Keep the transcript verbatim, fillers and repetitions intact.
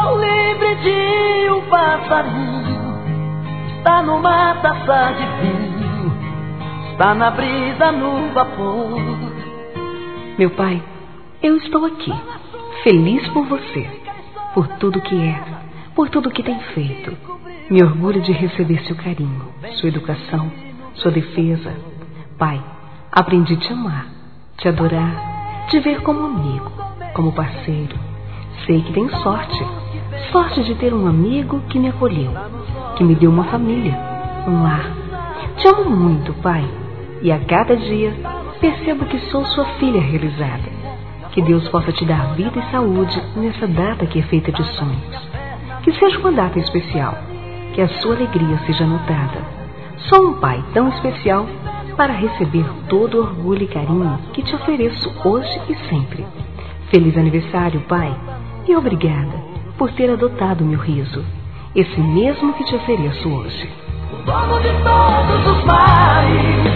livre de um passarinho, está numa taça de vinho, está na brisa, no vapor. Meu pai, eu estou aqui, feliz por você, por tudo que é, por tudo que tem feito. Me orgulho de receber seu carinho, sua educação, sua defesa. Pai, aprendi a te amar, te adorar, te ver como amigo, como parceiro. Sei que tem sorte, sorte de ter um amigo que me acolheu, que me deu uma família, um lar. Te amo muito, pai, e a cada dia percebo que sou sua filha realizada. Que Deus possa te dar vida e saúde nessa data que é feita de sonhos. Que seja uma data especial, que a sua alegria seja notada. Sou um pai tão especial para receber todo o orgulho e carinho que te ofereço hoje e sempre. Feliz aniversário, pai, e obrigada por ter adotado meu riso, esse mesmo que te ofereço hoje. O dono de todos os mares,